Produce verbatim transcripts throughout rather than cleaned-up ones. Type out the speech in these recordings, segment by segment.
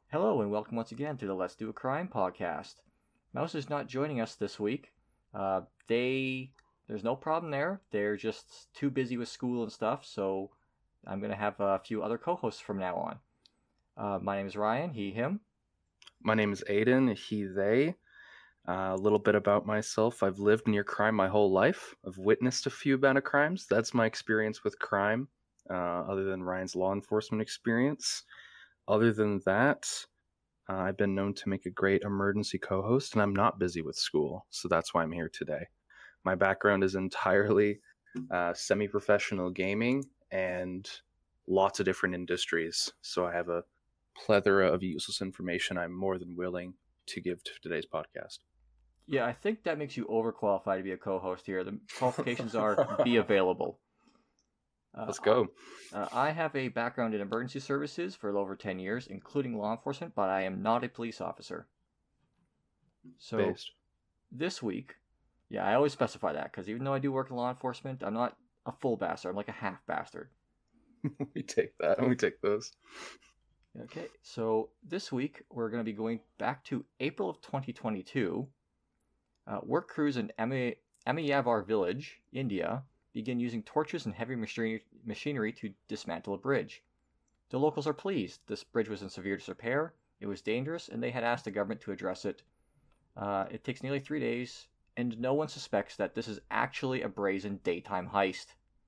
Hello and welcome once again to the Let's Do a Crime podcast. Mouse is not joining us this week. Uh, they, there's no problem there. They're just too busy with school and stuff, so I'm going to have a few other co-hosts from now on. Uh, my name is Ryan, he, him. My name is Aiden, he, they. Uh, a little bit about myself. I've lived near crime my whole life. I've witnessed a few amount of crimes. That's my experience with crime, uh, other than Ryan's law enforcement experience. Other than that, uh, I've been known to make a great emergency co-host, and I'm not busy with school, so that's why I'm here today. My background is entirely uh, semi-professional gaming and lots of different industries, so I have a plethora of useless information I'm more than willing to give to today's podcast. Yeah, I think that makes you overqualified to be a co-host here. The qualifications are be available. Uh, Let's go. Uh, I have a background in emergency services for over ten years, including law enforcement, but I am not a police officer. So Based. This week, yeah, I always specify that, because even though I do work in law enforcement, I'm not a full bastard. I'm like a half bastard. We take that. We take those. Okay, so this week we're going to be going back to April of twenty twenty-two. Uh, work crews in Amiyavar village, India, begin using torches and heavy machinery, machinery to dismantle a bridge. The locals are pleased. This bridge was in severe disrepair, it was dangerous, and they had asked the government to address it. Uh, it takes nearly three days, and no one suspects that this is actually a brazen daytime heist.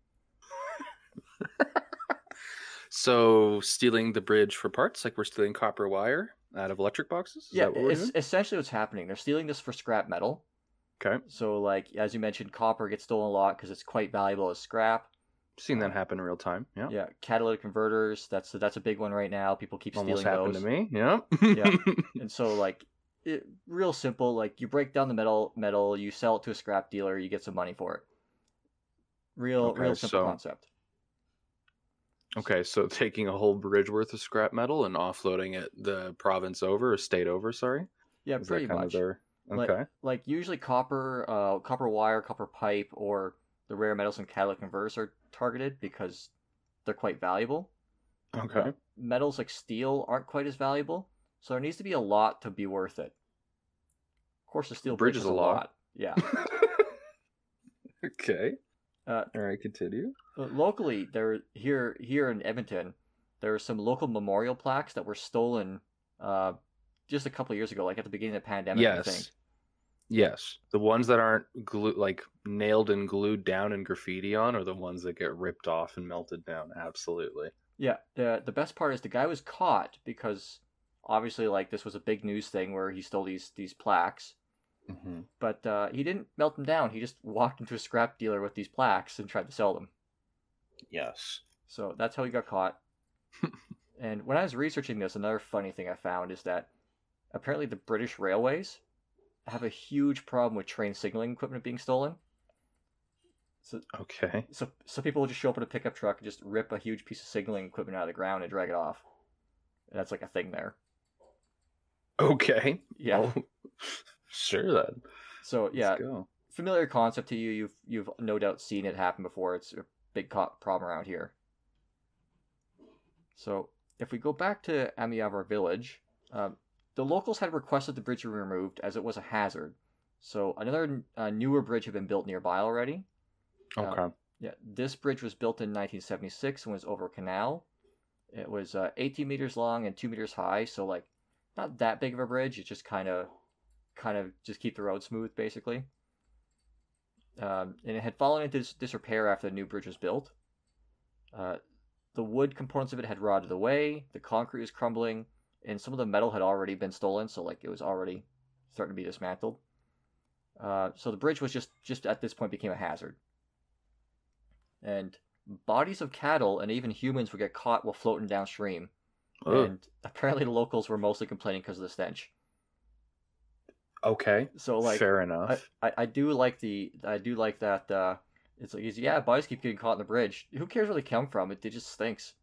So, stealing the bridge for parts, like we're stealing copper wire out of electric boxes? Is yeah, that what we're it's doing? essentially what's happening. They're stealing this for scrap metal. Okay. So, like, as you mentioned, copper gets stolen a lot because it's quite valuable as scrap. Seen that Uh, happen in real time. Yeah. Yeah, catalytic converters. That's that's a big one right now. People keep stealing Almost happened those. to me. Yeah. Yeah. And so, like, it, real simple. Like, you break down the metal, metal, you sell it to a scrap dealer, you get some money for it. Real, Okay, real simple so- concept. Okay, so taking a whole bridge worth of scrap metal and offloading it the province over, or state over, sorry? Yeah, Is pretty that kind much. of their... Like- Okay. Like usually copper, uh, copper wire, copper pipe, or the rare metals and catalytic converters are targeted because they're quite valuable. Okay. Uh, metals like steel aren't quite as valuable, so there needs to be a lot to be worth it. Of course, the steel Bridge bridge is is a a lot. lot. Yeah. Okay. Uh, All right, continue. But locally, there here here in Edmonton, there are some local memorial plaques that were stolen uh, just a couple of years ago, like at the beginning of the pandemic. I think. Yes. Yes. The ones that aren't glue like nailed and glued down and graffiti on are the ones that get ripped off and melted down. Absolutely. Yeah. the The best part is the guy was caught because obviously, like, this was a big news thing where he stole these these plaques, Mm-hmm. but uh, he didn't melt them down. He just walked into a scrap dealer with these plaques and tried to sell them. Yes. So that's how he got caught. And when I was researching this, another funny thing I found is that apparently the British Railways have a huge problem with train signaling equipment being stolen. So, Okay. so, so people will just show up in a pickup truck and just rip a huge piece of signaling equipment out of the ground and drag it off. And that's like a thing there. Okay. Yeah. Well, sure then. So yeah, Let's go. familiar concept to you. You've you've no doubt seen it happen before. It's a big co- problem around here. So if we go back to Amiyavar village, um, the locals had requested the bridge be removed as it was a hazard. So another uh, newer bridge had been built nearby already. Okay. Um, yeah, this bridge was built in nineteen seventy-six and was over a canal. It was uh, eighteen meters long and two meters high, so like not that big of a bridge. It just kind of, kind of just keep the road smooth, basically. Um, and it had fallen into dis- disrepair after the new bridge was built. Uh, the wood components of it had rotted away. The concrete was crumbling, and some of the metal had already been stolen, so like it was already starting to be dismantled. Uh, so the bridge was just just at this point became a hazard. And bodies of cattle and even humans would get caught while floating downstream. Ugh. And apparently the locals were mostly complaining because of the stench. Okay. So like, Fair I, enough. I, I do like the I do like that. Uh, it's like yeah, bodies keep getting caught in the bridge. Who cares where they come from? It, it just stinks.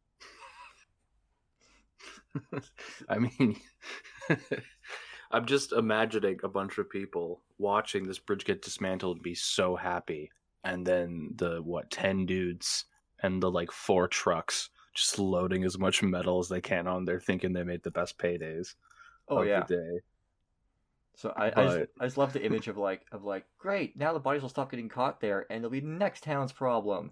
I mean, I'm just imagining a bunch of people watching this bridge get dismantled and be so happy. And then the, what, ten dudes and the, like, four trucks just loading as much metal as they can on there, thinking they made the best paydays Oh of the yeah. day. So I, I just But I just love the image of like of like great, now the bodies will stop getting caught there and it'll be the next town's problem.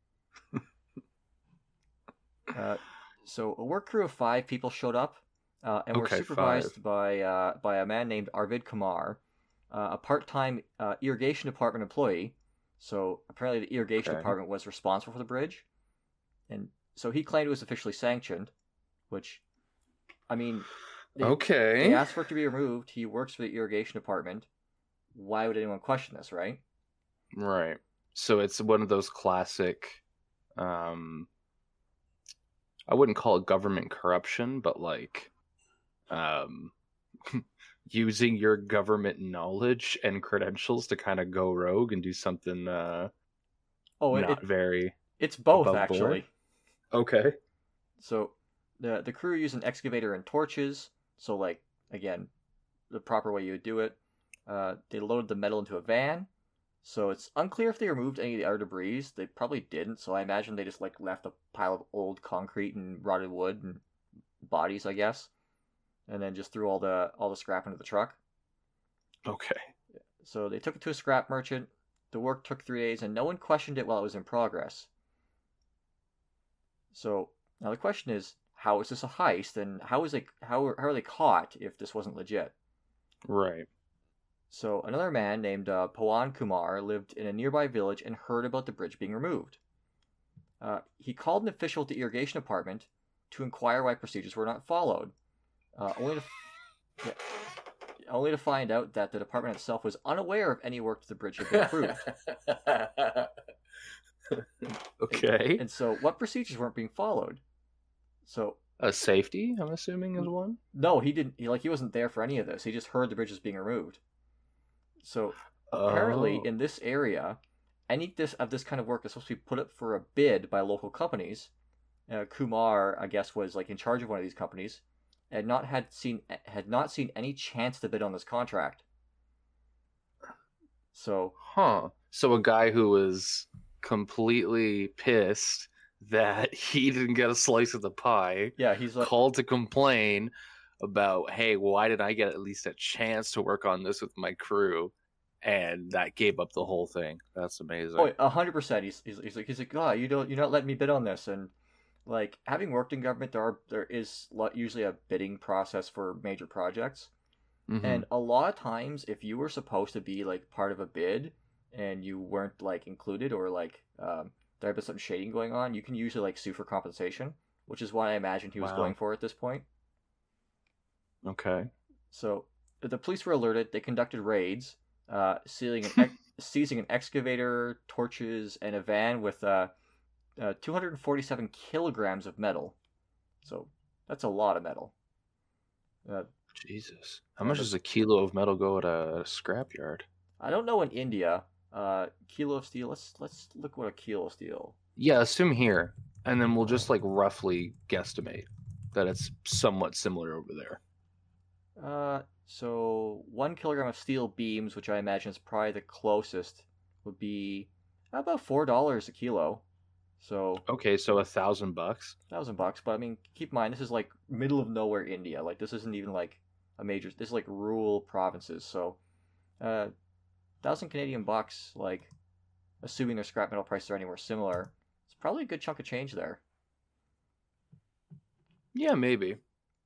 uh, so a work crew of five people showed up, uh, and were okay, five. supervised by uh, by a man named Arvid Kumar, uh, a part-time uh, irrigation department employee. So apparently the irrigation Okay. department was responsible for the bridge, and so he claimed it was officially sanctioned, which, I mean, they, Okay. they asked for it to be removed. He works for the irrigation department. Why would anyone question this, right? Right. So it's one of those classic, um, I wouldn't call it government corruption, but like, um, using your government knowledge and credentials to kind of go rogue and do something uh, Oh, it, not it very it's both above actually. board. Okay. So the the crew used an excavator and torches. So like again, the proper way you would do it. Uh, they loaded the metal into a van. So it's unclear if they removed any of the other debris. They probably didn't. So I imagine they just like left a pile of old concrete and rotted wood and bodies, I guess, and then just threw all the all the scrap into the truck. Okay. So they took it to a scrap merchant. The work took three days, and no one questioned it while it was in progress. So now the question is, how is this a heist, and how is it how are, how are they caught if this wasn't legit? Right. So another man named uh, Pawan Kumar lived in a nearby village and heard about the bridge being removed. Uh, he called an official at the irrigation department to inquire why procedures were not followed, uh, only to yeah, only to find out that the department itself was unaware of any work to the bridge had been approved. Okay. And, and so, what procedures weren't being followed? So, A safety, I'm assuming, is one. no, he didn't. He, like he wasn't there for any of this. He just heard the bridge was being removed. So apparently, Oh. in this area, any this of this kind of work is supposed to be put up for a bid by local companies. Uh, Kumar, I guess, was like in charge of one of these companies, and not had seen had not seen any chance to bid on this contract. So, Huh. So a guy who was completely pissed that he didn't get a slice of the pie yeah, he's like, called to complain about, hey, why did I get at least a chance to work on this with my crew? And that gave up the whole thing. That's amazing. oh, a hundred percent. He's he's he's like he's like, God, you don't you're not letting me bid on this. And like having worked in government, there are there is usually a bidding process for major projects. Mm-hmm. And a lot of times, if you were supposed to be like part of a bid and you weren't like included, or like um, there had been some shading going on, you can usually like sue for compensation, which is what I imagine he was Wow. going for at this point. Okay. So the police were alerted. They conducted raids, uh, sealing an ex- seizing an excavator, torches, and a van with uh, uh, two hundred forty-seven kilograms of metal. So that's a lot of metal. Uh, Jesus. How Yeah, much but- does a kilo of metal go at a, a scrapyard? I don't know in India. Uh, kilo of steel. Let's let's look what a kilo of steel. Yeah, assume here. And then we'll just like roughly guesstimate that it's somewhat similar over there. Uh, so one kilogram of steel beams, which I imagine is probably the closest, would be about four dollars a kilo. So Okay, so a thousand bucks. thousand bucks. But I mean, keep in mind this is like middle of nowhere India. Like this isn't even like a major. This is like rural provinces. So, uh, thousand Canadian bucks. Like, assuming their scrap metal prices are anywhere similar, it's probably a good chunk of change there. Yeah, maybe.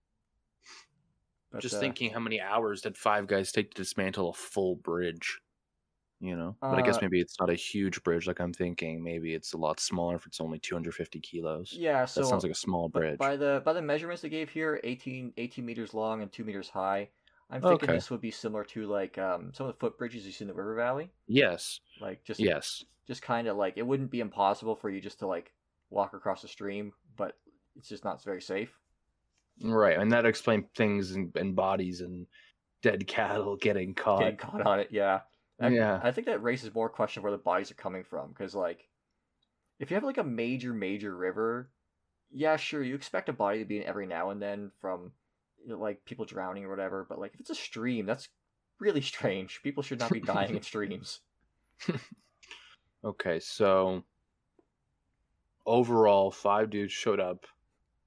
But, Just uh, thinking how many hours did five guys take to dismantle a full bridge? You know? But I guess Uh, maybe it's not a huge bridge like I'm thinking. Maybe it's a lot smaller if it's only two hundred fifty kilos. Yeah. So That sounds like a small But bridge. by the by the measurements they gave here, eighteen, eighteen meters long and two meters high. I'm thinking Okay. this would be similar to like um, some of the footbridges you see in the river valley. Yes. Like just Yes. just kind of like it wouldn't be impossible for you just to like walk across the stream, but it's just not very safe. Right. And that explains things and, and bodies and dead cattle getting caught. Getting caught on it, yeah. I, Yeah. I think that raises more question of where the bodies are coming from, because like if you have like a major major river, yeah, sure, you expect a body to be in every now and then from you know, like people drowning or whatever, but like if it's a stream, that's really strange. People should not be dying in streams. Okay, so overall, five dudes showed up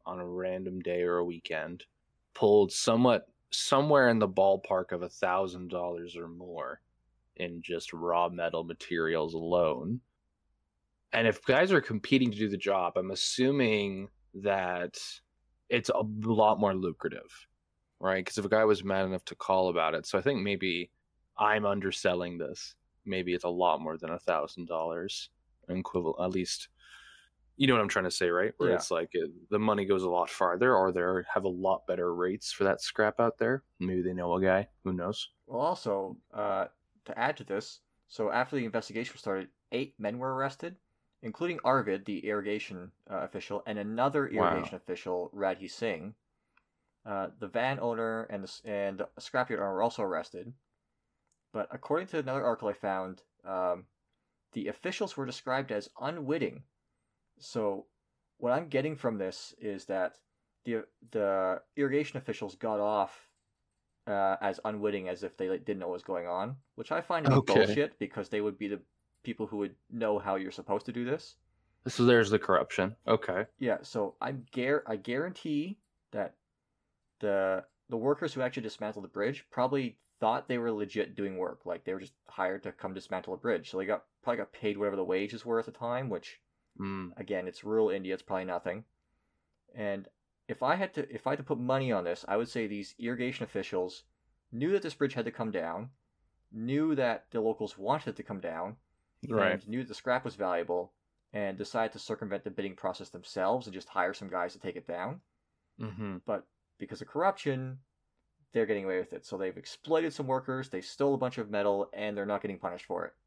on a random day or a weekend, pulled somewhat somewhere in the ballpark of a thousand dollars or more in just raw metal materials alone. And if guys are competing to do the job, I'm assuming that it's a lot more lucrative, right? Because if a guy was mad enough to call about it, so I think maybe I'm underselling this. Maybe it's a lot more than a thousand dollars equivalent, at least. You know what I'm trying to say, right? Where Yeah. it's like it, the money goes a lot farther, or they have a lot better rates for that scrap out there. Maybe they know a guy. Who knows? Well, also, uh, to add to this, so after the investigation started, eight men were arrested, including Arvid, the irrigation uh, official, and another irrigation Wow. official, Radhi Singh. Uh, the van owner and the, and the scrapyard owner were also arrested. But according to another article I found, um, the officials were described as unwitting. So what I'm getting from this is that the the irrigation officials got off uh, as unwitting as if they like, didn't know what was going on, which I find to be Okay. bullshit because they would be the people who would know how you're supposed to do this. So there's the corruption. Okay. Yeah, so I'm gar- I guarantee that the the workers who actually dismantled the bridge probably thought they were legit doing work, like they were just hired to come dismantle a bridge. So they got probably got paid whatever the wages were at the time, which Mm. again, it's rural India, it's probably nothing. And if I had to if I had to put money on this, I would say these irrigation officials knew that this bridge had to come down, knew that the locals wanted it to come down, Right. and knew that the scrap was valuable, and decided to circumvent the bidding process themselves and just hire some guys to take it down. Mm-hmm. But because of corruption, they're getting away with it. So they've exploited some workers, they stole a bunch of metal, and they're not getting punished for it.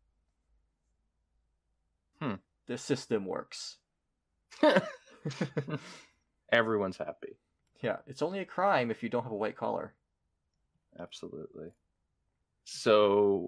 Hmm. The system works. Everyone's happy. Yeah, it's only a crime if you don't have a white collar. Absolutely. So,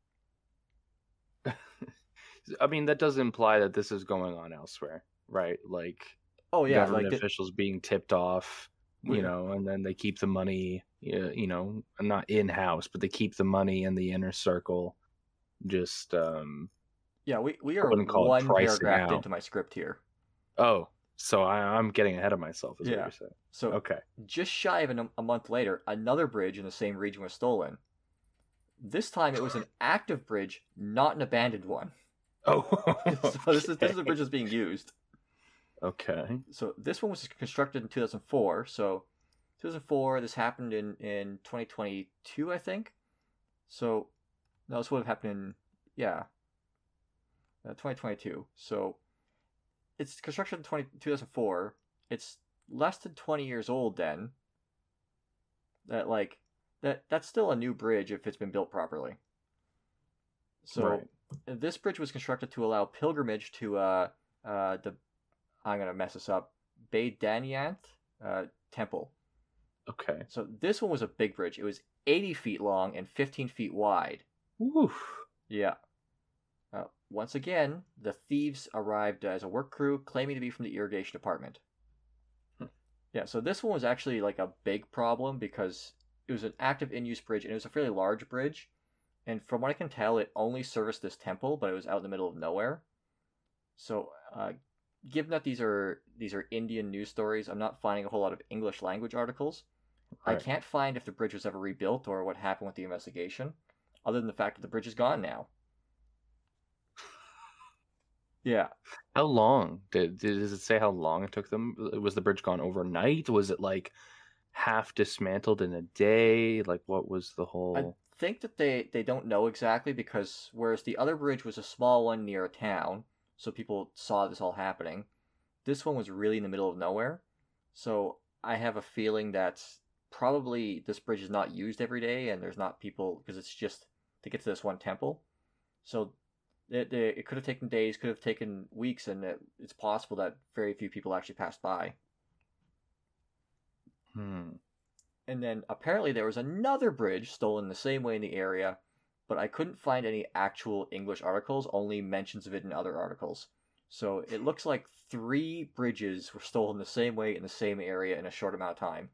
I mean, that does imply that this is going on elsewhere, right? Like, oh yeah, government like the, officials being tipped off, you yeah. know, and then they keep the money, you know, not in house, but they keep the money in the inner circle. Just, um, yeah, we we I are wouldn't call it one pricing paragraph out. into my script here. Oh, so I, I'm getting ahead of myself, is Yeah. what you're saying. So Okay. just shy of an, a month later, another bridge in the same region was stolen. This time it was an active bridge, not an abandoned one. Oh, So this is this is a bridge that's being used. Okay. So this one was constructed in two thousand four. So two thousand four, this happened in, in twenty twenty-two, I think. So no, this would have happened in, yeah, uh, twenty twenty-two. So it's construction in twenty, two thousand four. It's less than twenty years old then. That like that that's still a new bridge if it's been built properly. So Right. this bridge was constructed to allow pilgrimage to uh uh the I'm gonna mess this up Baidyanath uh temple. Okay. So this one was a big bridge. It was eighty feet long and fifteen feet wide. Oof. Yeah. Uh, once again, the thieves arrived as a work crew claiming to be from the irrigation department. Hmm. Yeah, so this one was actually like a big problem because it was an active in-use bridge and it was a fairly large bridge. And from what I can tell, it only serviced this temple, but it was out in the middle of nowhere. So, uh, given that these are these are Indian news stories, I'm not finding a whole lot of English language articles. Right. I can't find if the bridge was ever rebuilt or what happened with the investigation, other than the fact that the bridge is gone now. Yeah. How long did, did does it say how long it took them? Was the bridge gone overnight? Was it like half dismantled in a day? Like what was the whole? I think that they, they don't know exactly because whereas the other bridge was a small one near a town, so people saw this all happening, this one was really in the middle of nowhere. So I have a feeling that probably this bridge is not used every day and there's not people because it's just to get to this one temple. So it, it could have taken days, could have taken weeks, and it, it's possible that very few people actually passed by. Hmm. And then apparently there was another bridge stolen the same way in the area, but I couldn't find any actual English articles, only mentions of it in other articles. So it looks like three bridges were stolen the same way in the same area in a short amount of time.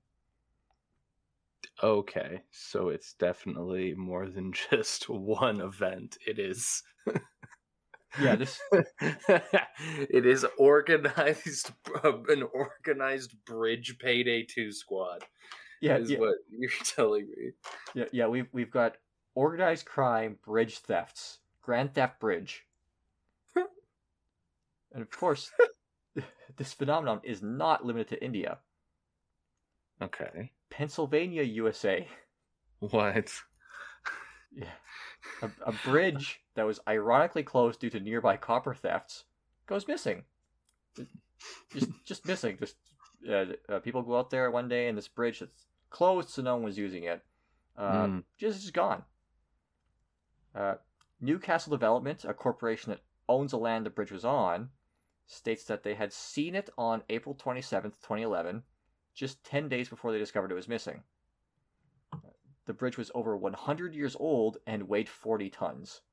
Okay, so it's definitely more than just one event. It is. Yeah, this It is organized, an organized bridge payday two squad, yeah, is yeah, what you're telling me. yeah, yeah. We've we've got organized crime, bridge thefts, Grand Theft Bridge, and of course, this phenomenon is not limited to India. Okay. Pennsylvania, U S A. What? Yeah. A, a bridge that was ironically closed due to nearby copper thefts goes missing. Just, just missing. Just uh, uh, people go out there one day and this bridge that's closed, so no one was using it. Uh, Mm. just is gone. Uh, Newcastle Development, a corporation that owns the land the bridge was on, states that they had seen it on April twenty-seventh, twenty eleven, just ten days before they discovered it was missing. The bridge was over one hundred years old and weighed forty tons.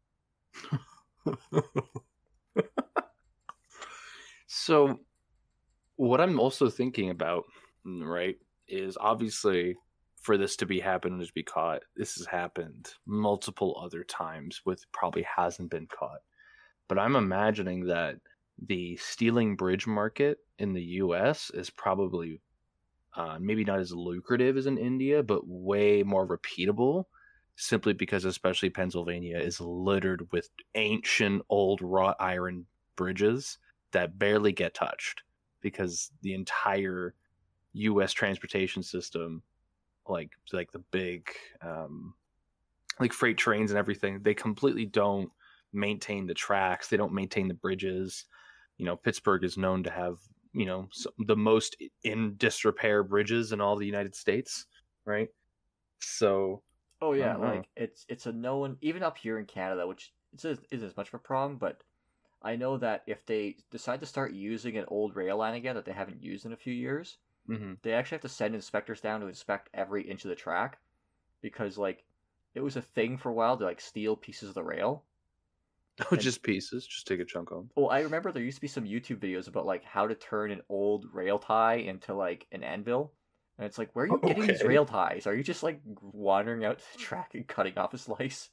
So, what I'm also thinking about, right, is obviously for this to be happened to be caught, this has happened multiple other times with probably hasn't been caught. But I'm imagining that the stealing bridge market in the U S is probably uh, maybe not as lucrative as in India, but way more repeatable. Simply because, especially Pennsylvania, is littered with ancient old wrought iron bridges that barely get touched because the entire U S transportation system, like like the big um, like freight trains and everything, they completely don't maintain the tracks. They don't maintain the bridges. You know, Pittsburgh is known to have, you know, the most in disrepair bridges in all the United States, right? So, Oh I yeah, don't know. like it's it's a known even up here in Canada, which isn't as much of a problem, but I know that if they decide to start using an old rail line again that they haven't used in a few years, Mm-hmm. they actually have to send inspectors down to inspect every inch of the track because like it was a thing for a while to like steal pieces of the rail. Oh, And just pieces. Just take a chunk home. well, I remember there used to be some YouTube videos about like how to turn an old rail tie into like an anvil. And it's like, where are you getting these Okay. rail ties? Are you just like wandering out to the track and cutting off a slice?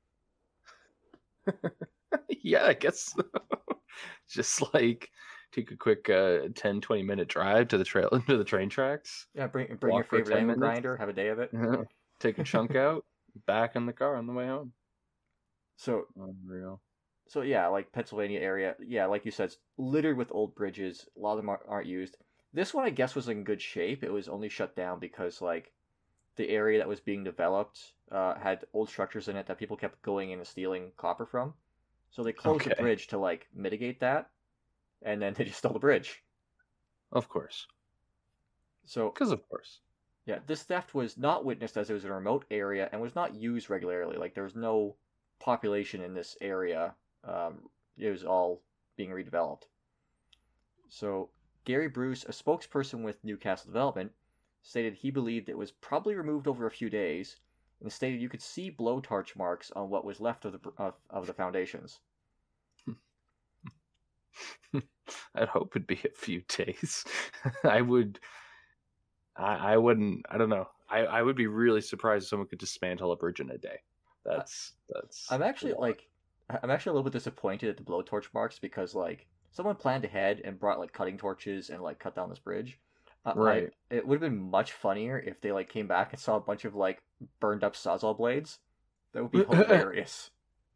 Yeah, I guess so. Just like take a quick uh, ten, twenty minute drive to the trail into the train tracks. Yeah, bring bring your Walk for favorite ten angle minutes. grinder, have a day of it. Take a chunk out. Back in the car on the way home. So Unreal. so yeah, like Pennsylvania area, yeah, like you said, it's littered with old bridges. A lot of them aren't, aren't used. This one, I guess, was in good shape. It was only shut down because like the area that was being developed uh, had old structures in it that people kept going in and stealing copper from. So they closed the Okay. bridge to like mitigate that, and then they just stole the bridge. Of course. So Because of course. yeah, this theft was not witnessed as it was in a remote area and was not used regularly. Like there was no population in this area. Um, it was all being redeveloped. So Gary Bruce, a spokesperson with Newcastle Development, stated he believed it was probably removed over a few days, and stated you could see blowtorch marks on what was left of the of, of the foundations. I'd hope it'd be a few days. I would. I, I wouldn't. I don't know. I, I would be really surprised if someone could dismantle a bridge in a day. That's that's. I'm actually a lot. like, I'm actually a little bit disappointed at the blowtorch marks because like someone planned ahead and brought like cutting torches and like cut down this bridge. Uh, Right. I, it would have been much funnier if they like came back and saw a bunch of like burned up sawzall blades. That would be hilarious.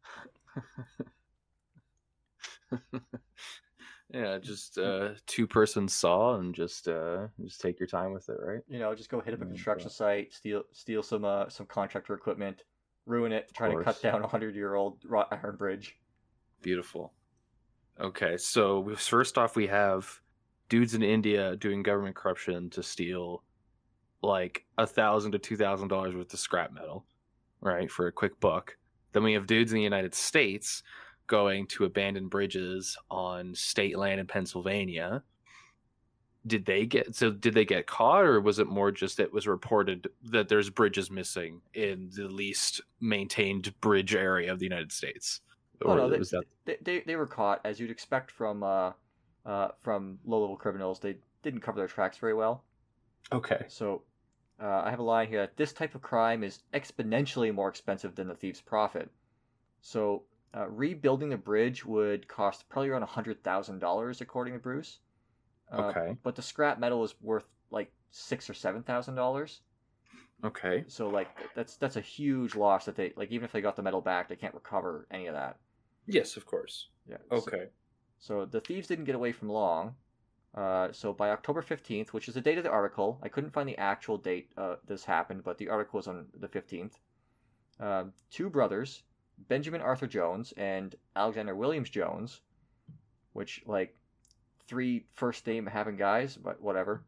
Yeah, just uh two person saw and just uh just take your time with it, right? You know, just go hit up a Yeah, construction but- site, steal steal some uh, some contractor equipment, ruin it, try to cut course. down a hundred year old wrought iron bridge. Beautiful. Okay, so we- first off we have dudes in India doing government corruption to steal like a thousand to two thousand dollars worth of scrap metal, right, for a quick buck. Then we have dudes in the United States going to abandoned bridges on state land in Pennsylvania. Did they get so did they get caught, or was it more just it was reported that there's bridges missing in the least maintained bridge area of the United States? Oh Or no, they, was that they they they were caught as you'd expect from uh uh from low level criminals. They didn't cover their tracks very well. okay? So uh, I have a line here that this type of crime is exponentially more expensive than the thief's profit. So Uh, rebuilding the bridge would cost probably around one hundred thousand dollars according to Bruce. Uh, Okay. but the scrap metal is worth like six or seven thousand dollars. Okay. So like that's that's a huge loss that they like even if they got the metal back, they can't recover any of that. Yes, of course. Yeah. Okay. So, so the thieves didn't get away from long. Uh, so by October fifteenth, which is the date of the article, I couldn't find the actual date uh, this happened, but the article was on the fifteenth. Uh, two brothers, Benjamin Arthur Jones and Alexander Williams Jones, which like three first name having guys, but whatever.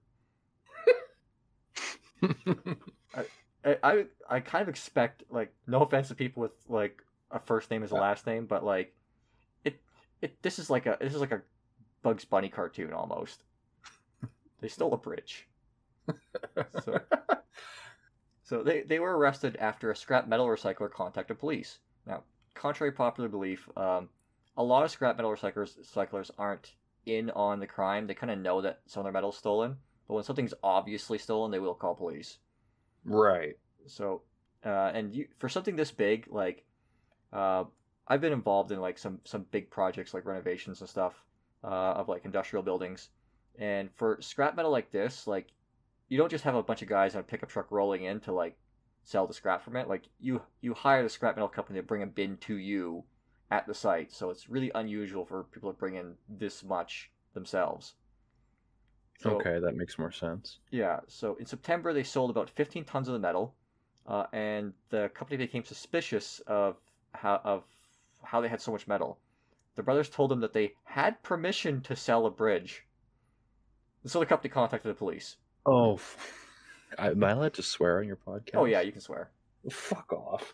I, I I kind of expect like no offense to people with like a first name as a last name, but like it it this is like a this is like a Bugs Bunny cartoon almost. They stole a bridge. So, so they, they were arrested after a scrap metal recycler contacted police. Now, contrary to popular belief, um, a lot of scrap metal recyclers recyclers aren't in on the crime. They kind of know that some of their metal's stolen, but when something's obviously stolen, they will call police. Right. So, uh, and you, for something this big, like, uh, I've been involved in like some some big projects like renovations and stuff uh, of like industrial buildings, and for scrap metal like this, like, you don't just have a bunch of guys on a pickup truck rolling in to like sell the scrap from it. Like you you hire the scrap metal company to bring a bin to you at the site, so it's really unusual for people to bring in this much themselves. So, okay, that makes more sense. yeah, so in September they sold about fifteen tons of the metal, uh, and the company became suspicious of how of how they had so much metal. The brothers told them that they had permission to sell a bridge, so the company contacted the police. Oh, am I allowed to swear on your podcast? Oh yeah, you can swear. Fuck off.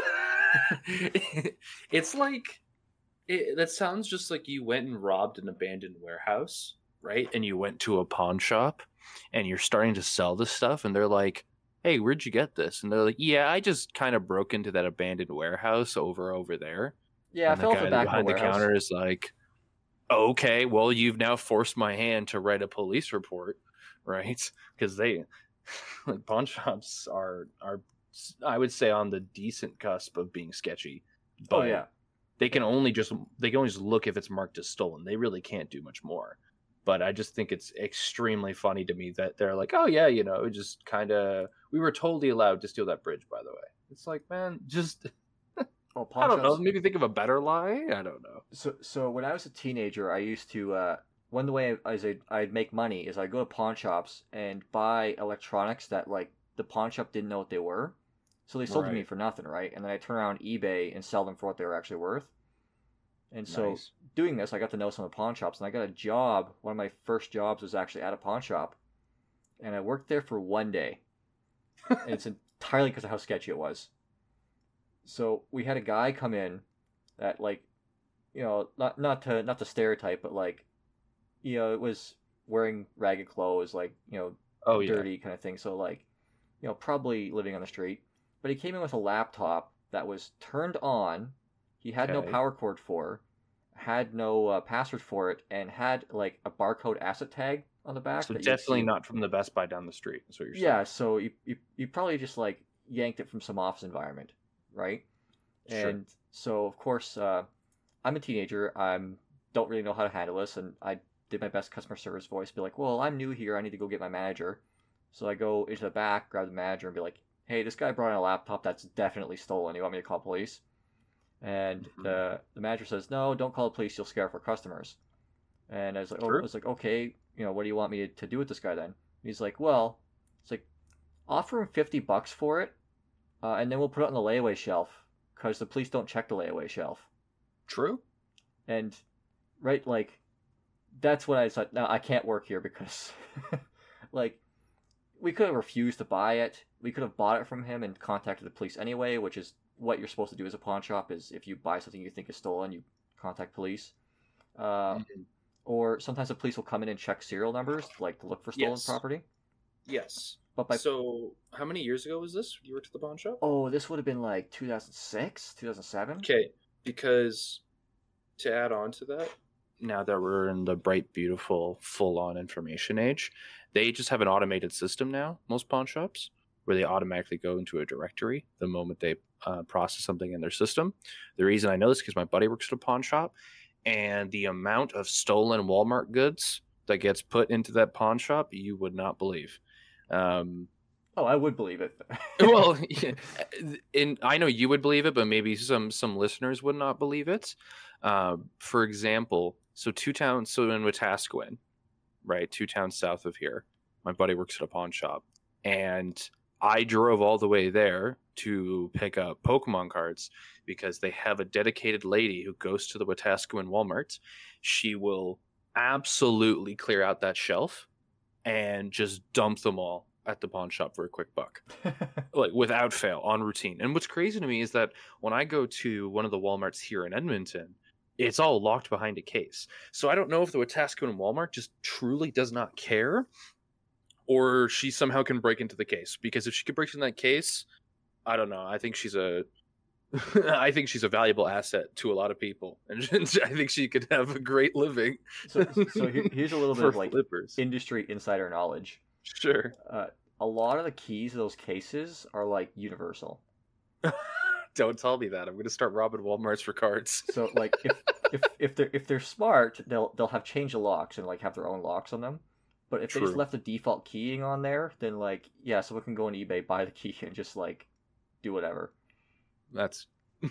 It's like it, that sounds just like you went and robbed an abandoned warehouse, right? And you went to a pawn shop and you're starting to sell this stuff and they're like, "Hey, where'd you get this?" And they're like, "Yeah, I just kind of broke into that abandoned warehouse over over there." Yeah, and I fell off the the guy back of behind the the warehouse. counter is like, "Okay, well, you've now forced my hand to write a police report." Right, because they like pawn shops are are I would say on the decent cusp of being sketchy, but Oh yeah, they can only just they can only just look if it's marked as stolen. They really can't do much more. But I just think it's extremely funny to me that they're like, oh yeah, you know, just kind of we were totally allowed to steal that bridge. By the way, it's like, man, just well, pawn I don't know, shops. maybe think of a better lie. I don't know. So so when I was a teenager, I used to uh, one the way I, I I'd make money is I go to pawn shops and buy electronics that like the pawn shop didn't know what they were, so they sold to me Right. for nothing, right? And then I turn around eBay and sell them for what they were actually worth. And so Nice. doing this, I got to know some of the pawn shops, and I got a job. One of my first jobs was actually at a pawn shop, and I worked there for one day. And it's entirely because of how sketchy it was. So we had a guy come in that like, you know, not not to not to stereotype, but like, you know, it was wearing ragged clothes, like, you know, Oh yeah. dirty kind of thing. So like, you know, probably living on the street. But he came in with a laptop that was turned on. He had no Okay. power cord for, had no uh, password for it, and had like a barcode asset tag on the back. So that you'd definitely see. not from the Best Buy down the street. That's what you're saying. Yeah, so you, you you probably just like yanked it from some office environment, right? Sure. And so of course, uh, I'm a teenager. I'm don't really know how to handle this, and I did my best customer service voice, be like, "Well, I'm new here. I need to go get my manager." So I go into the back, grab the manager, and be like, "Hey, this guy brought in a laptop that's definitely stolen. You want me to call police?" And Mhm. the the manager says, "No, don't call the police. You'll scare off our customers." And I was like, "Oh," I True. was like, "Okay, you know, what do you want me to do with this guy then?" And he's like, "Well, it's like offer him fifty bucks for it, uh, and then we'll put it on the layaway shelf because the police don't check the layaway shelf." True. And right, like that's when I said, "No, I can't work here because, like, we could have refused to buy it. We could have bought it from him and contacted the police anyway, which is what you're supposed to do as a pawn shop. Is if you buy something you think is stolen, you contact police. Uh, Mhm. or sometimes the police will come in and check serial numbers, like to look for stolen Yes. property. Yes. But by So, how many years ago was this? You worked at the pawn shop? oh, this would have been like two thousand six, two thousand seven. Okay, because to add on to that, now that we're in the bright, beautiful, full-on information age, they just have an automated system now, most pawn shops. where they automatically go into a directory the moment they uh, process something in their system. The reason I know this is because my buddy works at a pawn shop, and the amount of stolen Walmart goods that gets put into that pawn shop, you would not believe. Um, Oh, I would believe it. well, in I know you would believe it, but maybe some some listeners would not believe it. Uh, for example, so two towns, so in Wetaskiwin, right, two towns south of here, my buddy works at a pawn shop, and I drove all the way there to pick up Pokemon cards because they have a dedicated lady who goes to the Wetaskiwin Walmart. She will absolutely clear out that shelf and just dump them all at the pawn shop for a quick buck, like without fail, on routine. And what's crazy to me is that when I go to one of the Walmarts here in Edmonton, it's all locked behind a case. So I don't know if the Wetaskiwin Walmart just truly does not care, or she somehow can break into the case. Because if she could break into that case, I don't know. I think she's a, I think she's a valuable asset to a lot of people, and I think she could have a great living. So, so here, here's a little bit of like flippers. industry insider knowledge. Sure. Uh, a lot of the keys to those cases are like universal. Don't tell me that. I'm going to start robbing Walmarts for cards. So like if if if they're if they're smart, they'll they'll have changed the locks and like have their own locks on them. But if True. they just left the default keying on there, then like yeah, someone can go on eBay, buy the key, and just like do whatever. That's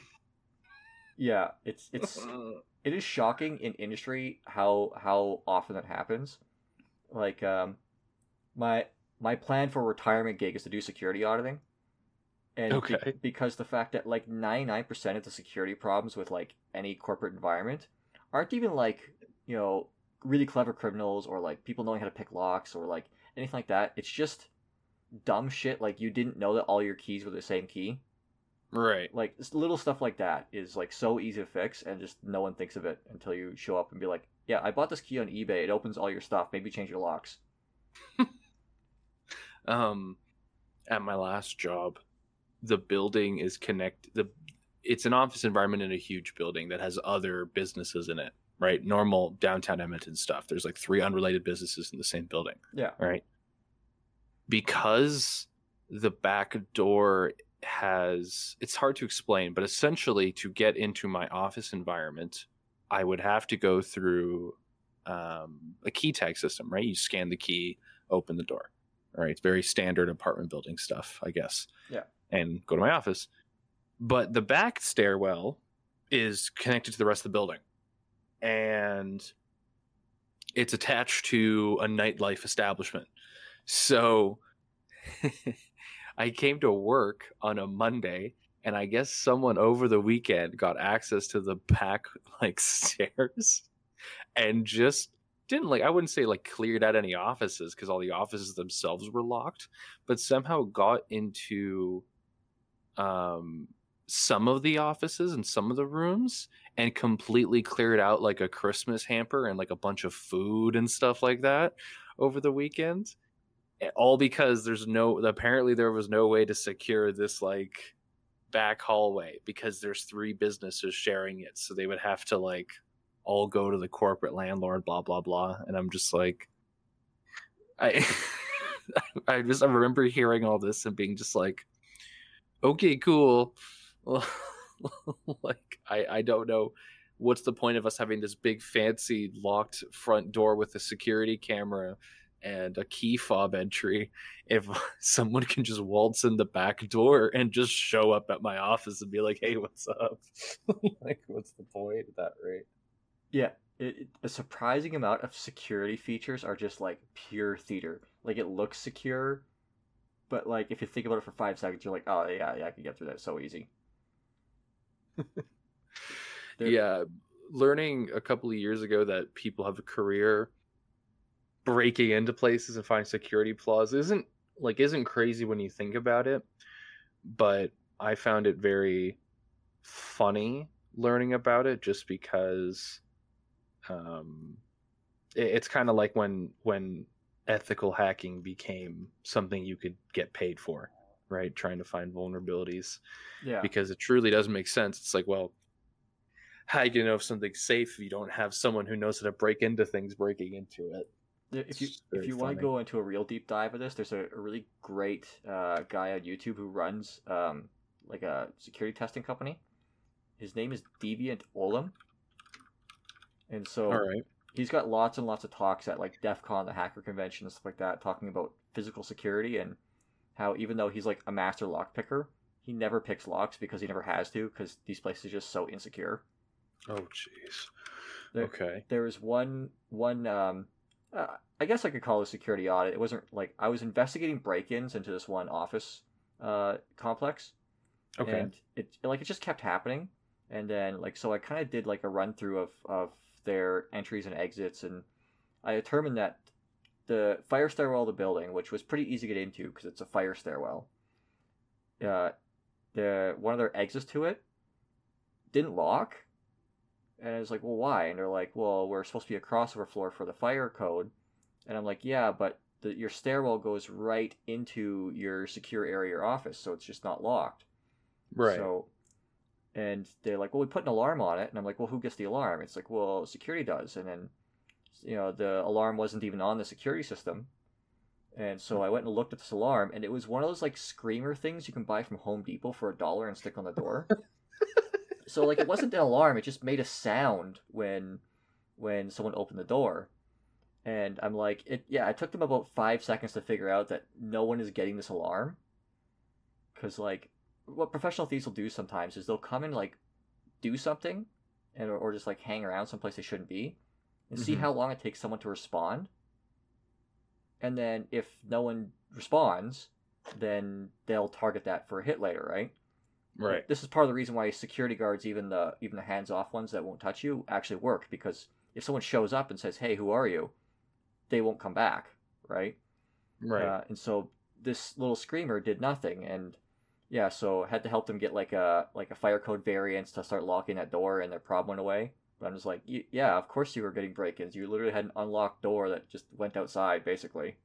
yeah. It's it's it is shocking in industry how how often that happens. Like um. My my plan for retirement gig is to do security auditing, and okay. be, because the fact that like ninety-nine percent of the security problems with like any corporate environment aren't even like, you know, really clever criminals or like people knowing how to pick locks or like anything like that. It's just dumb shit like you didn't know that all your keys were the same key. Right. Like little stuff like that is like so easy to fix, and just no one thinks of it until you show up and be like, yeah, I bought this key on eBay. It opens all your stuff. Maybe change your locks. um at my last job, the building is connect the it's an office environment in a huge building that has other businesses in it, right? Normal downtown Edmonton stuff. There's like three unrelated businesses in the same building. Yeah. Right. Because the back door has, it's hard to explain, but essentially to get into my office environment, I would have to go through um, a key tag system, right? You scan the key, open the door. All right, it's very standard apartment building stuff, I guess. Yeah. And go to my office. But the back stairwell is connected to the rest of the building. And it's attached to a nightlife establishment. So I came to work on a Monday, and I guess someone over the weekend got access to the back like stairs and just didn't like, I wouldn't say like cleared out any offices because all the offices themselves were locked, but somehow got into um some of the offices and some of the rooms and completely cleared out like a Christmas hamper and like a bunch of food and stuff like that over the weekend. All because there's no, apparently there was no way to secure this like back hallway because there's three businesses sharing it. So they would have to like all go to the corporate landlord, blah, blah, blah. And I'm just like, I, I just, I remember hearing all this and being just like, okay, cool. Like, I, I don't know. What's the point of us having this big fancy locked front door with a security camera and a key fob entry if someone can just waltz in the back door and just show up at my office and be like, hey, what's up? Like, what's the point at that rate? Yeah, it, it, a surprising amount of security features are just like pure theater. Like it looks secure, but like if you think about it for five seconds, you're like, oh yeah, yeah, I can get through that so easy. Yeah, learning a couple of years ago that people have a career breaking into places and finding security flaws isn't like isn't crazy when you think about it, but I found it very funny learning about it just because um it, it's kind of like when when ethical hacking became something you could get paid for, right? Trying to find vulnerabilities. Yeah, because it truly does make sense. It's like, well, how you know if something's safe if you don't have someone who knows how to break into things breaking into it? There- If you It's if very you want to funny. go into a real deep dive of this, there's a, a really great uh, guy on YouTube who runs um, like a security testing company. His name is Deviant Olem, and All so right. he's got lots and lots of talks at like DEF CON, the hacker convention, and stuff like that, talking about physical security and how even though he's like a master lock picker, he never picks locks because he never has to because these places are just so insecure. Oh, jeez. There, Okay. there was one one um, uh, I guess I could call it a security audit. It wasn't like I was investigating break-ins into this one office uh, complex, Okay. and it like it just kept happening. And then like so I kind of did like a run through of of their entries and exits, and I determined that the fire stairwell of the building, which was pretty easy to get into because it's a fire stairwell, uh, the one of their exits to it didn't lock. And I was like, well, why? And they're like, well, we're supposed to be a crossover floor for the fire code. And I'm like, yeah, but the, your stairwell goes right into your secure area or office, so it's just not locked. Right. So, and they're like, well, we put an alarm on it. And I'm like, well, who gets the alarm? It's like, well, security does. And then, you know, the alarm wasn't even on the security system. And so I went and looked at this alarm, and it was one of those like screamer things you can buy from Home Depot for a dollar and stick on the door. So like it wasn't an alarm; it just made a sound when when someone opened the door. And I'm like, it yeah, it took them about five seconds to figure out that no one is getting this alarm. Because like, what professional thieves will do sometimes is they'll come and like do something, and or, or just like hang around someplace they shouldn't be, and see Mhm. how long it takes someone to respond. And then if no one responds, then they'll target that for a hit later, right? Right. This is part of the reason why security guards, even the even the hands-off ones that won't touch you, actually work because if someone shows up and says, "Hey, who are you?" they won't come back, right? Right. Uh, and so this little screamer did nothing, and yeah, so I had to help them get like a like a fire code variance to start locking that door, and their problem went away. But I'm just like, yeah, of course you were getting break-ins. You literally had an unlocked door that just went outside, basically.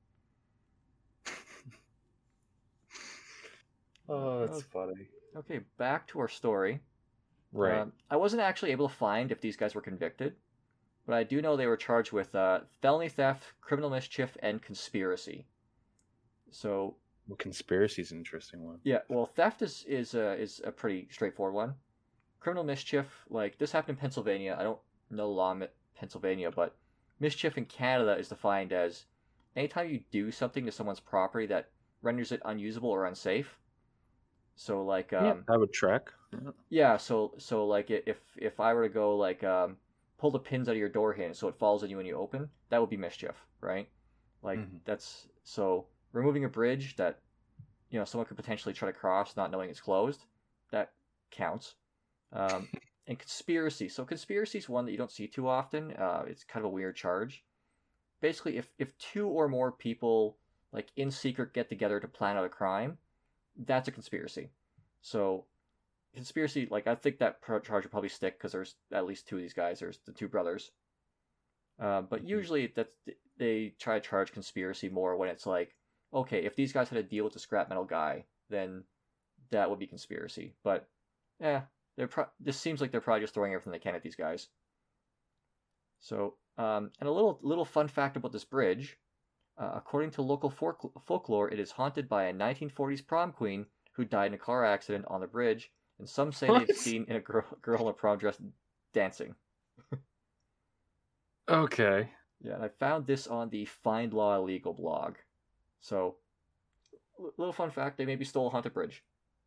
Oh, that's Oh, funny. okay, back to our story. Right. Um, I wasn't actually able to find if these guys were convicted, but I do know they were charged with uh, felony theft, criminal mischief, and conspiracy. So Well, conspiracy is an interesting one. yeah, well, theft is is a is a pretty straightforward one. Criminal mischief, like this happened in Pennsylvania. I don't know the law in Pennsylvania, but mischief in Canada is defined as anytime you do something to someone's property that renders it unusable or unsafe. So like Yeah, um I would track. Yeah. yeah, so so like i- if if I were to go like um pull the pins out of your door hinge so it falls on you when you open, that would be mischief, right? Like Mhm. that's so removing a bridge that you know someone could potentially try to cross not knowing it's closed, that counts. Um, and conspiracy. So conspiracy is one that you don't see too often. Uh, it's kind of a weird charge. Basically, if if two or more people like in secret get together to plan out a crime, that's a conspiracy. So conspiracy, like I think that pro- charge would probably stick because there's at least two of these guys. There's the two brothers. Uh, but Mhm. usually that's they try to charge conspiracy more when it's like, okay, if these guys had a deal with the scrap metal guy, then that would be conspiracy. But yeah, they're pro- this seems like they're probably just throwing everything they can at these guys. So, um, and a little little fun fact about this bridge. Uh, according to local folk- folklore, it is haunted by a nineteen forties prom queen who died in a car accident on the bridge, and some say What? they've seen in a girl, girl in a prom dress dancing. Okay. Yeah, and I found this on the Find Law Illegal blog. So, l- little fun fact: they maybe stole a haunted bridge.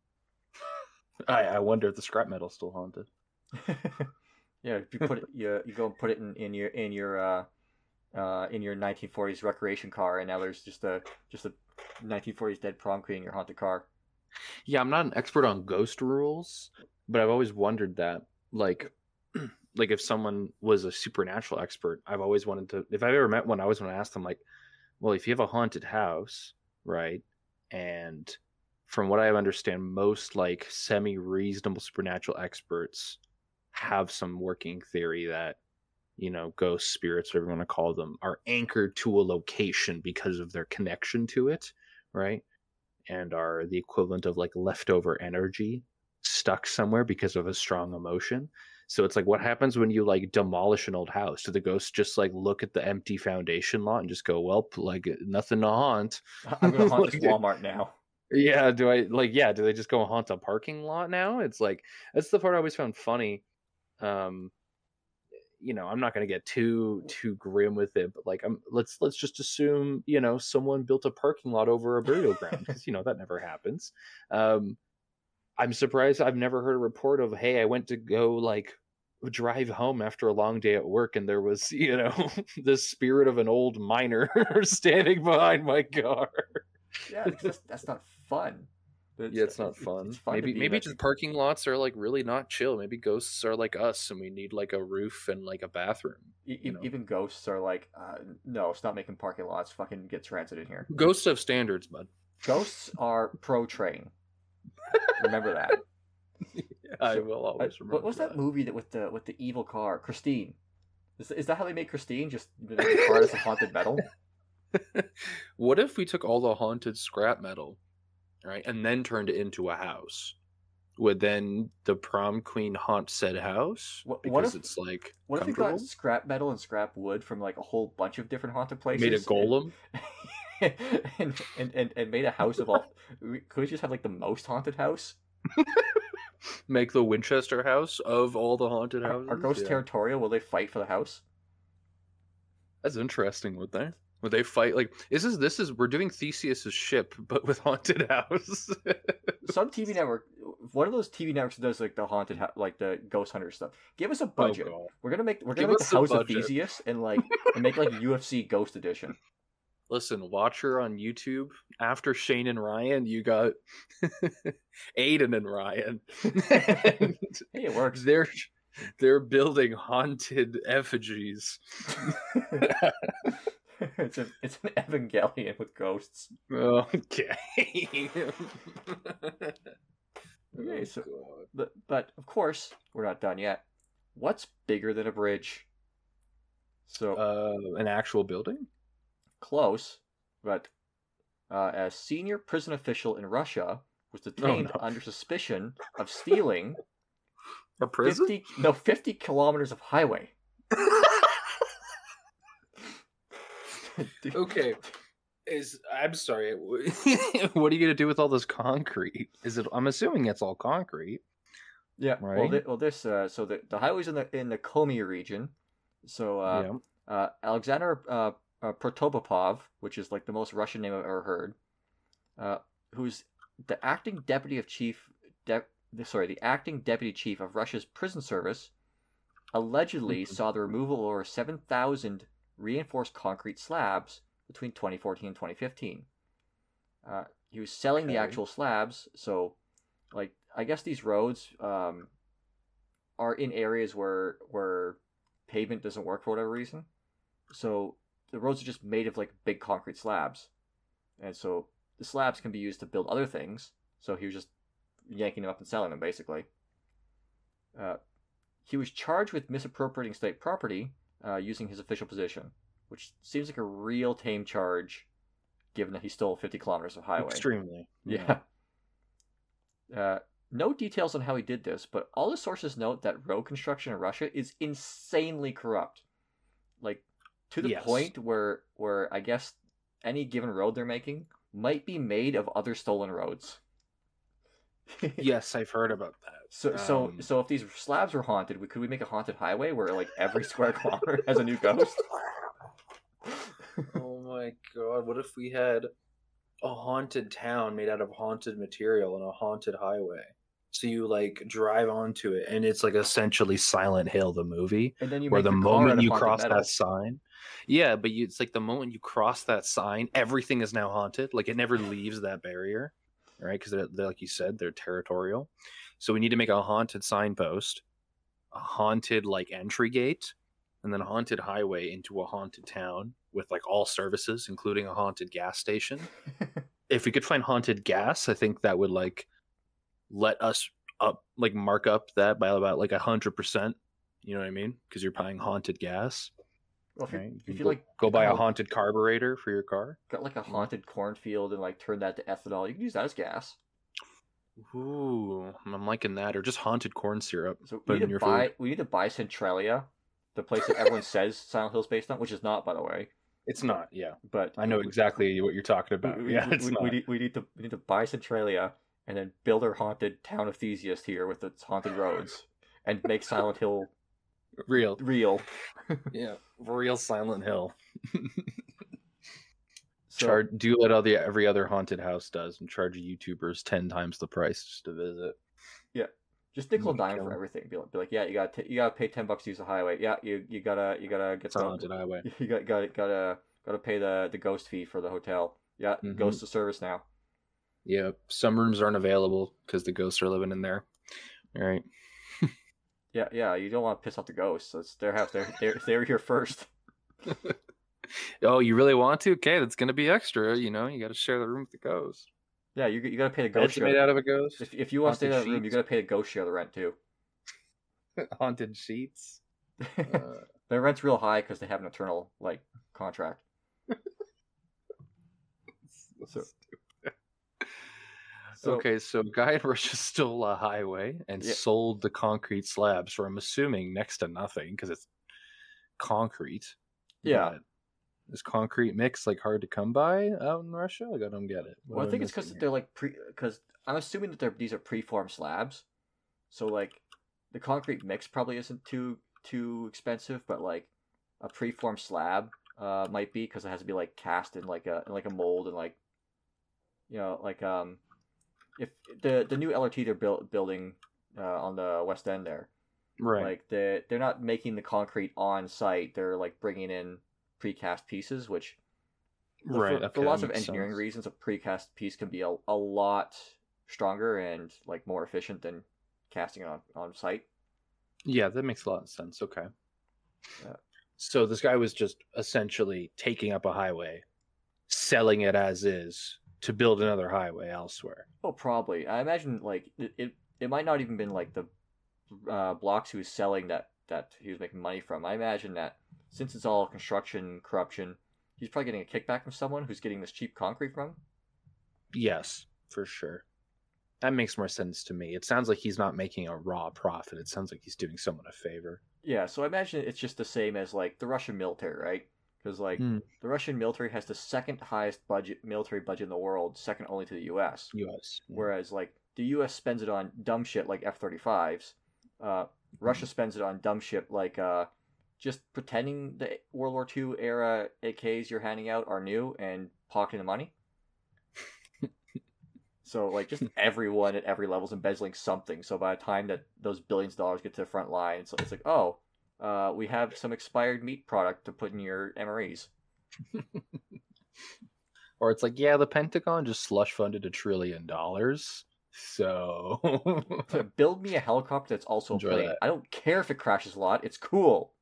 I I wonder if the scrap metal's still haunted. Yeah, if you put it, you, you go and put it in, in your in your uh, uh, in your nineteen forties recreation car, and now there's just a just a nineteen forties dead prom queen in your haunted car. Yeah, I'm not an expert on ghost rules, but I've always wondered that, like, like if someone was a supernatural expert, I've always wanted to. If I've ever met one, I always want to ask them, like, well, if you have a haunted house, right, and from what I understand, most like semi-reasonable supernatural experts have some working theory that you know ghosts, spirits, whatever you want to call them, are anchored to a location because of their connection to it, right? And are the equivalent of like leftover energy stuck somewhere because of a strong emotion. So it's like, what happens when you like demolish an old house? Do the ghosts just like look at the empty foundation lot and just go, well, like nothing to haunt? I'm gonna haunt this Like, Walmart now. yeah, do I like yeah, do they just go haunt a parking lot now? It's like that's the part I always found funny. Um you know, I'm not going to get too too grim with it, but like I'm let's let's just assume, you know, someone built a parking lot over a burial ground because you know that never happens. Um I'm surprised I've never heard a report of, hey, I went to go like drive home after a long day at work and there was, you know, the spirit of an old miner standing behind my car. Yeah, because that's, that's not fun. It's, Yeah, it's not it's, fun. it's fun to maybe be maybe like, just parking lots are like really not chill. Maybe ghosts are like us and we need like a roof and like a bathroom. e- You e- know? even ghosts are like, uh, no, stop making parking lots. Fucking get transit in here. Ghosts have standards, bud. Ghosts are pro train. Remember that. I So, will uh, always remember. what was that, that movie that with the with the evil car, Christine? Is, is that how they made Christine? Just the the car as a haunted metal? What if we took all the haunted scrap metal, right, and then turned it into a house? Would then the prom queen haunt said house What, because what if it's like what if we got comfortable? scrap metal and scrap wood from like a whole bunch of different haunted places? Made a golem. And, and, and, and, and made a house of all. Could we just have like the most haunted house? Make the Winchester house of all the haunted Are, houses. are ghosts Yeah. territorial? Will they fight for the house? That's interesting, would they? Would they fight like this is this is we're doing Theseus's ship, but with haunted house. Some T V network, one of those T V networks that does like the haunted, ho- like the ghost hunter stuff. Give us a budget. God. We're gonna make we're Give gonna make us the a House of budget. Theseus and like and make like a U F C Ghost Edition. Listen, watch her on YouTube. After Shane and Ryan, you got Aiden and Ryan. And Hey, it works. they're they're building haunted effigies. it's a it's an Evangelion with ghosts. Okay. Okay, so Oh, God. but but of course we're not done yet. What's bigger than a bridge? So Uh, an actual building? close, but uh, a senior prison official in Russia was detained no. under suspicion of stealing A prison? fifty no fifty kilometers of highway. Dude, Okay. Is I'm sorry. What are you gonna do with all this concrete? Is it? I'm assuming it's all concrete. yeah. Well, Right. thi- well, this uh, so the the highways in the in the Komi region. So uh, Yeah. uh, Alexander uh, uh, Protopopov, which is like the most Russian name I've ever heard, uh, who's the acting deputy of chief, de- the- sorry, the acting deputy chief of Russia's prison service, allegedly Mhm. saw the removal of over seven thousand reinforced concrete slabs between twenty fourteen and twenty fifteen. Uh, he was selling the Okay. actual slabs, so like I guess these roads um, are in areas where where pavement doesn't work for whatever reason. So the roads are just made of like big concrete slabs, and so the slabs can be used to build other things. So he was just yanking them up and selling them, basically. Uh, he was charged with misappropriating state property uh, using his official position, which seems like a real tame charge, given that he stole fifty kilometers of highway. Extremely. Yeah. Uh, no details on how he did this, but all the sources note that road construction in Russia is insanely corrupt. Like, to the Yes. point where, where I guess any given road they're making might be made of other stolen roads. Yes, I've heard about that. So, so, Um, so if these slabs were haunted, we- could we make a haunted highway where like every square kilometer has a new ghost? Oh my god! What if we had a haunted town made out of haunted material and a haunted highway? So you like drive onto it, and it's like essentially Silent Hill, the movie, And then you where make the your car out moment of you haunted cross metal. that sign, yeah, but you, it's like the moment you cross that sign, everything is now haunted. Like it never leaves that barrier, right? Because they're, they're like you said, they're territorial. So we need to make a haunted signpost, a haunted like entry gate, and then a haunted highway into a haunted town with like all services, including a haunted gas station. If we could find haunted gas, I think that would like let us up like mark up that by about like a hundred percent. You know what I mean? Because you're buying haunted gas. Well, if you, Right? You if can you go, like go buy a got, haunted carburetor for your car. got like a haunted cornfield and like turn that to ethanol, you can use that as gas. Ooh, I'm liking that, or just haunted corn syrup. So we Put need in to your buy food. we need to buy Centralia, the place that everyone says Silent Hill's based on, which is not, by the way. It's But not. Yeah, but I we know we, exactly what you're talking we, about. we, Yeah, it's we, we not need we need to we need to buy Centralia and then build our haunted town of Theseus here with its haunted roads and make Silent Hill real. real. Yeah, real Silent Hill. So Charge do what other every other haunted house does and charge YouTubers ten times the price just to visit. yeah, just nickel You and can dime kill for 'em. everything. Be like, be like, yeah, you gotta t- you gotta pay ten bucks to use the highway. Yeah, you you gotta you gotta get It's a the haunted highway. you got gotta gotta gotta pay the the ghost fee for the hotel. Yeah, hmm ghost to service now. Yeah, some rooms aren't available because the ghosts are living in there. All right. Yeah, yeah, you don't want to piss off the ghosts. It's their house. They're they're they're here first. Oh, you really want to? Okay, that's gonna be extra. You know, you got to share the room with the ghost. Yeah, you you gotta pay the ghost Beds made share. out of a ghost. If if you want to stay in Haunted that room, you sheets. gotta pay the ghost share the rent too. Haunted sheets. Uh, Their rent's real high because they have an eternal like contract. So, so okay, so Guy in Russia stole a highway and Yeah. sold the concrete slabs for, I'm assuming, next to nothing because it's concrete. yeah. But is concrete mix like hard to come by out in Russia? Like, I don't get it. What Well, I am think it's because missing they're like pre because I'm assuming that they're these are preformed slabs, so like the concrete mix probably isn't too too expensive, but like a preformed slab uh might be because it has to be like cast in like a in like a mold and like you know like um if the the new L R T they're build, building uh, on the west end there here? Right. like they they're not making the concrete on site, they're like bringing in precast pieces, which right. for, Okay, for lots that of makes engineering sense. reasons, a precast piece can be a, a lot stronger and like more efficient than casting it on, on site. Yeah, that makes a lot of sense. Okay. Yeah. So this guy was just essentially taking up a highway, selling it as is to build another highway elsewhere. Oh, probably. I imagine like it, it, it might not even been like the uh, blocks he was selling that that he was making money from. I imagine that since it's all construction corruption, he's probably getting a kickback from someone who's getting this cheap concrete from. Yes, for sure. That makes more sense to me. It sounds like he's not making a raw profit. It sounds like he's doing someone a favor. Yeah, so I imagine it's just the same as like the Russian military, right? Because like Hmm. the Russian military has the second highest budget military budget in the world, second only to the U S. U S. Whereas like the U S spends it on dumb shit like F thirty-fives, uh, Russia spends it on dumb shit like uh, just pretending the World War Two era A Ks you're handing out are new and pocketing the money. So like just everyone at every level is embezzling something. So by the time that those billions of dollars get to the front line, it's, it's like, oh, uh, we have some expired meat product to put in your M R Es. Or it's like, yeah, the Pentagon just slush funded a trillion dollars. So To build me a helicopter that's also Enjoy a plane. that. I don't care if it crashes a lot. It's cool.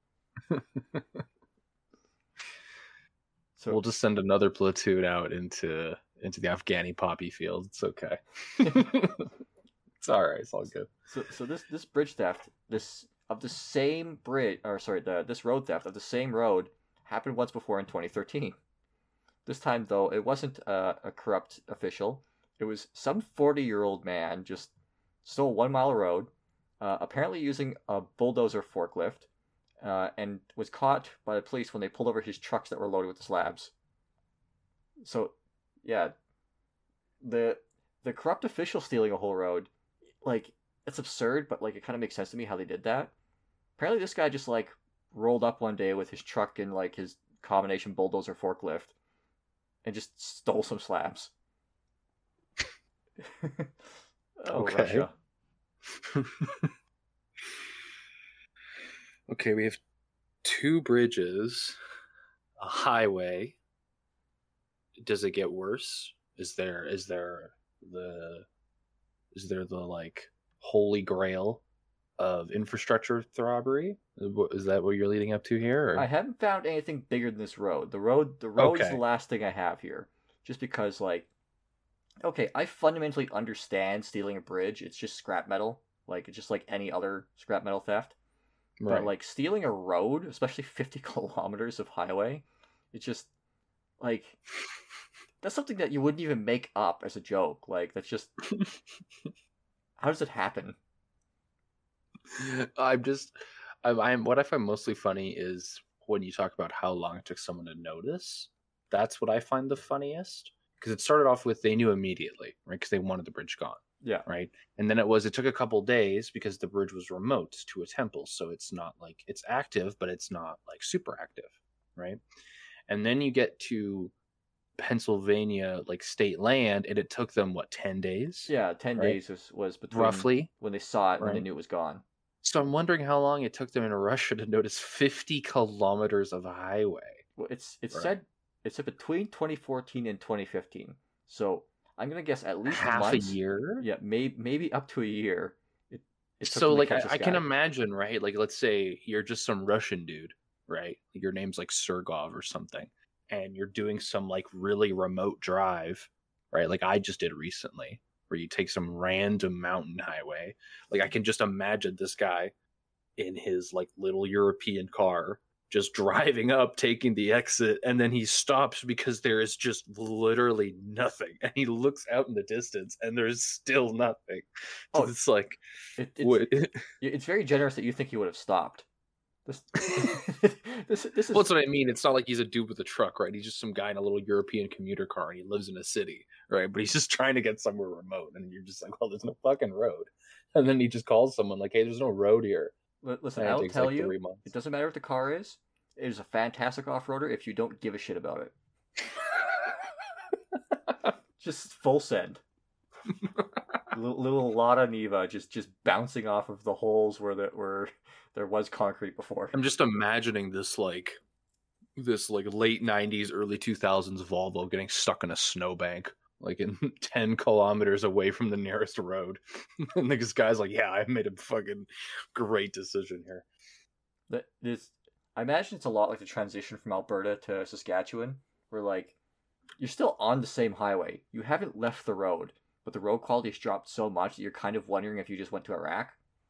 So we'll just send another platoon out into into the Afghani poppy field. It's okay. It's all right. It's all good. So, so this this bridge theft, this of the same bridge, or sorry, the this road theft of the same road happened once before in twenty thirteen. This time, though, it wasn't a, a corrupt official. It was some forty-year-old man just stole one mile of road, uh, apparently using a bulldozer forklift, uh, and was caught by the police when they pulled over his trucks that were loaded with the slabs. So, yeah, the the corrupt official stealing a whole road, like, it's absurd, but like it kind of makes sense to me how they did that. Apparently, this guy just like rolled up one day with his truck and like his combination bulldozer forklift, and just stole some slabs. Oh, Okay. Russia. Okay, we have two bridges, a highway. Does it get worse? Is there is there the is there the like holy grail of infrastructure robbery? Is that what you're leading up to here? Or? I haven't found anything bigger than this road. The road, the road is Okay. the last thing I have here, just because like, okay, I fundamentally understand stealing a bridge. It's just scrap metal, like it's just like any other scrap metal theft. Right. But like stealing a road, especially fifty kilometers of highway, it's just like that's something that you wouldn't even make up as a joke. Like that's just how does it happen? I'm just, I'm, I'm. What I find mostly funny is when you talk about how long it took someone to notice. That's what I find the funniest because it started off with they knew immediately, right? Because they wanted the bridge gone, Yeah. right? And then it was it took a couple days because the bridge was remote to a temple, so it's not like it's active, but it's not like super active, right? And then you get to Pennsylvania, like state land, and it took them what ten days? Yeah, ten right? days was, was between Roughly, when they saw it and when they right? knew it was gone. So I'm wondering how long it took them in Russia to notice fifty kilometers of highway. Well, it's it's Right. said it's said between twenty fourteen and twenty fifteen. So I'm gonna guess at least Half months. a year. Yeah, maybe maybe up to a year. It, it took So them to like I, catch this I can guy. imagine, right? Like let's say you're just some Russian dude, right? Your name's like Sergov or something, and you're doing some like really remote drive, right? Like I just did recently, where you take some random mountain highway. Like I can just imagine this guy in his like little European car just driving up, taking the exit, and then he stops because there is just literally nothing. And he looks out in the distance and there's still nothing. So Oh, it's like It, what it's it's very generous that you think he would have stopped. This this this is Well, that's what I mean. It's not like he's a dude with a truck, right? He's just some guy in a little European commuter car and he lives in a city, right? But he's just trying to get somewhere remote. And you're just like, well, there's no fucking road. And then he just calls someone like, hey, there's no road here. li- listen. And it I'll takes tell like you, three months. it doesn't matter what the car is. It is a fantastic off-roader if you don't give a shit about it. Just full send. little, little Lada Niva just just bouncing off of the holes where that where there was concrete before. I'm just imagining this like this like late nineties, early two thousands Volvo getting stuck in a snowbank, like in ten kilometers away from the nearest road. And this guy's like, yeah, I made a fucking great decision here. That this, I imagine it's a lot like the transition from Alberta to Saskatchewan, where like you're still on the same highway. You haven't left the road, but the road quality has dropped so much that you're kind of wondering if you just went to Iraq.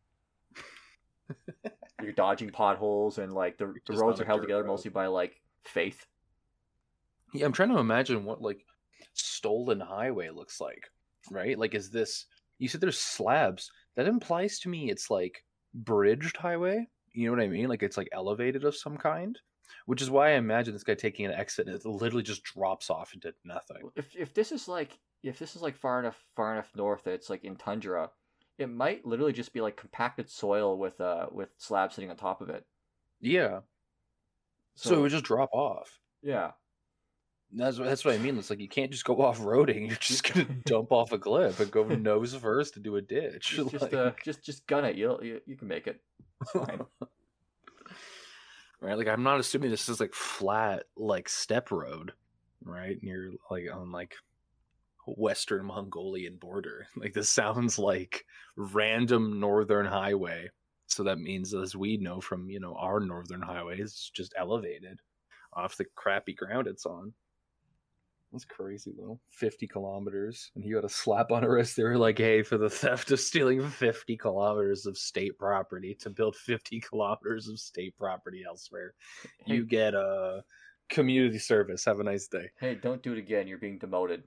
You're dodging potholes and like the, the Just roads on are a held dirt together road. mostly by like faith. Yeah, I'm trying to imagine what like stolen highway looks like, right? Like, is this? You said there's slabs. That implies to me it's like bridged highway. You know what I mean? Like it's like elevated of some kind, which is why I imagine this guy taking an exit and it literally just drops off into nothing. If if this is like if this is like far enough far enough north that it's like in tundra, it might literally just be like compacted soil with uh with slabs sitting on top of it. Yeah. So, it would just drop off. Yeah. That's that's what I mean. It's like you can't just go off roading. You're just gonna dump off a cliff and go nose first into a ditch. Just just, like... uh, just just gun it. You'll you you can make it. It's fine. Right? Like I'm not assuming this is like flat like steppe road, right? Near like on like Western Mongolian border. Like this sounds like random northern highway. So that means, as we know from, you know, our northern highways, it's just elevated off the crappy ground it's on. That's crazy though. fifty kilometers. And he got a slap on a wrist. They were like, hey, for the theft of stealing fifty kilometers of state property to build fifty kilometers of state property elsewhere, Hey. you get a community service. Have a nice day. Hey, don't do it again. You're being demoted.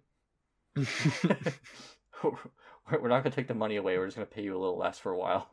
We're not going to take the money away. We're just going to pay you a little less for a while.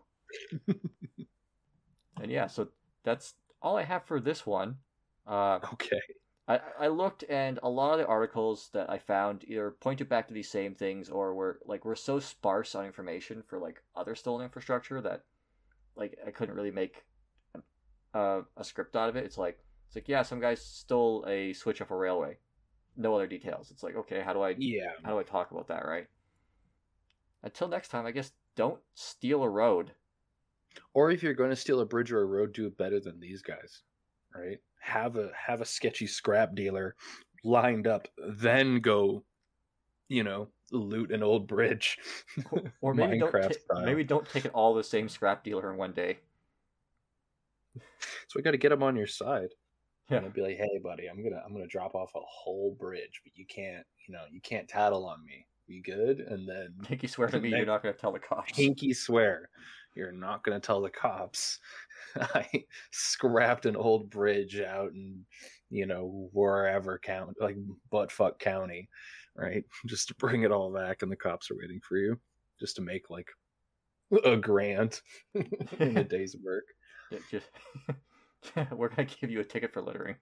And yeah, so that's all I have for this one. Uh, Okay. I, I looked, and a lot of the articles that I found either pointed back to these same things, or were like were so sparse on information for like other stolen infrastructure that like I couldn't really make a, a script out of it. It's like it's like yeah, some guys stole a switch off a railway. No other details. It's like okay, how do I Yeah. how do I talk about that, right? Until next time, I guess don't steal a road. Or if you're going to steal a bridge or a road, do it better than these guys, right? Have a have a sketchy scrap dealer lined up, then go, you know, loot an old bridge, Or maybe don't Minecraft ta- style. maybe don't take it all the same scrap dealer in one day. So we got to get them on your side. Yeah. And be like, hey, buddy, I'm gonna I'm gonna drop off a whole bridge, but you can't, you know, you can't tattle on me. We good? And then Pinky swear to me Then- you're not going to tell the cops. pinky swear, You're not going to tell the cops I scrapped an old bridge out in, you know, wherever count, like buttfuck county, right? Just to bring it all back, and the cops are waiting for you just to make like a grand in a day's work. Yeah, just we're gonna give you a ticket for littering.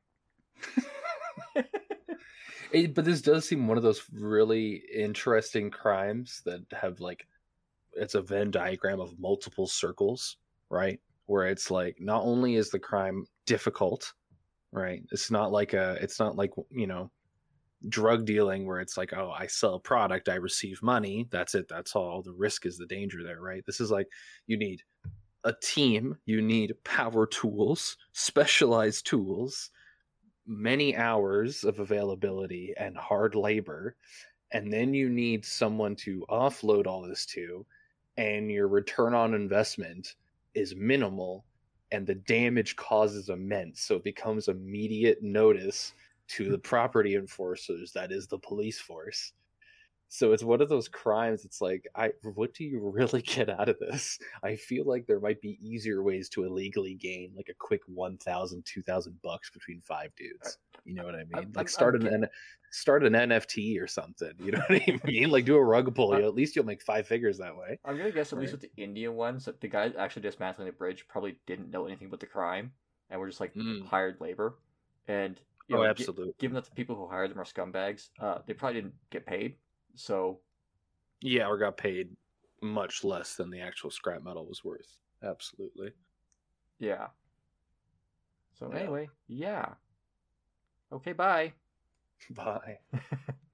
It, but this does seem one of those really interesting crimes that have like, it's a Venn diagram of multiple circles, right? Where it's like, not only is the crime difficult, right? It's not like a, it's not like, you know, drug dealing where it's like, oh, I sell a product, I receive money, that's it, that's all. The risk is the danger there, right? This is like, you need a team, you need power tools, specialized tools, many hours of availability and hard labor, and then you need someone to offload all this to, and your return on investment is minimal, and the damage causes immense, so it becomes immediate notice to the property enforcers, that is the police force. So it's one of those crimes. It's like, I what do you really get out of this? I feel like there might be easier ways to illegally gain like a quick one thousand, two thousand bucks between five dudes. You know what I mean? I'm, like I'm, start I'm, an N- start an N F T or something. You know what I mean? Like do a rug pull. I'm, You know, at least you'll make five figures that way. I'm gonna guess at Right? least with the Indian ones that the guys actually dismantling the bridge probably didn't know anything about the crime and were just like Mm. hired labor. And you Oh, know, absolutely. gi- given that the people who hired them are scumbags, uh, they probably didn't get paid. So Yeah, or got paid much less than the actual scrap metal was worth. Absolutely. yeah. So Yeah. anyway, yeah. Okay, bye. Bye.